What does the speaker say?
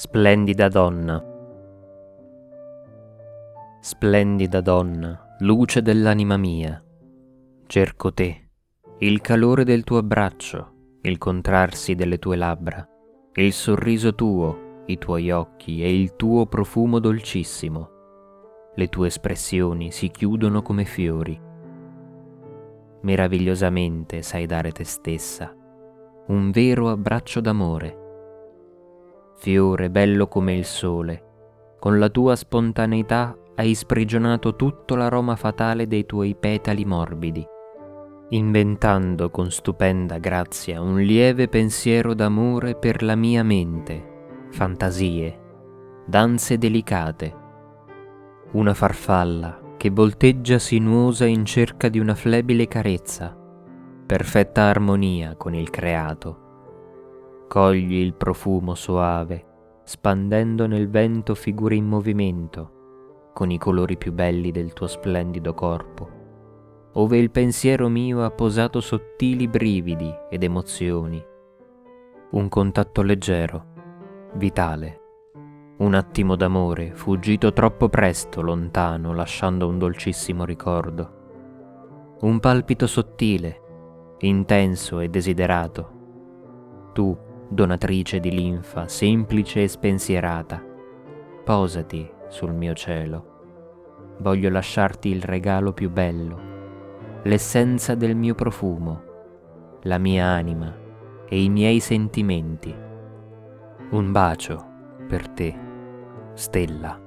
Splendida donna, luce dell'anima mia, cerco te, il calore del tuo abbraccio, il contrarsi delle tue labbra, il sorriso tuo, i tuoi occhi e il tuo profumo dolcissimo. Le tue espressioni si chiudono come fiori. Meravigliosamente sai dare te stessa, un vero abbraccio d'amore. Fiore bello come il sole, con la tua spontaneità hai sprigionato tutto l'aroma fatale dei tuoi petali morbidi, inventando con stupenda grazia un lieve pensiero d'amore per la mia mente, fantasie, danze delicate, una farfalla che volteggia sinuosa in cerca di una flebile carezza, perfetta armonia con il creato. Cogli il profumo soave, spandendo nel vento figure in movimento, con i colori più belli del tuo splendido corpo, ove il pensiero mio ha posato sottili brividi ed emozioni. Un contatto leggero, vitale, un attimo d'amore fuggito troppo presto lontano, lasciando un dolcissimo ricordo. Un palpito sottile, intenso e desiderato. Tu, donatrice di linfa, semplice e spensierata, posati sul mio cielo. Voglio lasciarti il regalo più bello, l'essenza del mio profumo, la mia anima e i miei sentimenti. Un bacio per te, stella.